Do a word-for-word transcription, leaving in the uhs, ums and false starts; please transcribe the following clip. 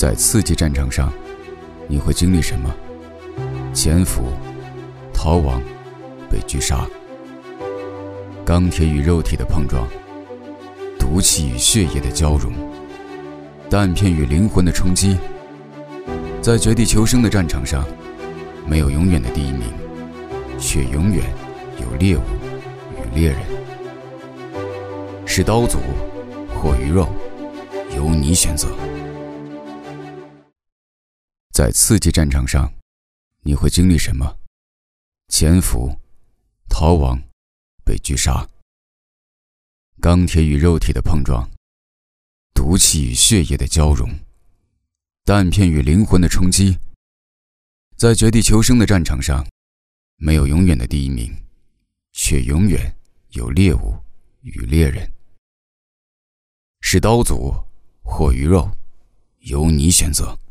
在刺激战场上，你会经历什么？潜伏、逃亡、被狙杀。钢铁与肉体的碰撞，毒气与血液的交融，弹片与灵魂的冲击。在绝地求生的战场上，没有永远的第一名，却永远有猎物与猎人。是刀俎或鱼肉，由你选择。在刺激战场上，你会经历什么？潜伏、逃亡、被狙杀。钢铁与肉体的碰撞，毒气与血液的交融，弹片与灵魂的冲击。在绝地求生的战场上，没有永远的第一名，却永远有猎物与猎人。是刀俎或鱼肉，由你选择。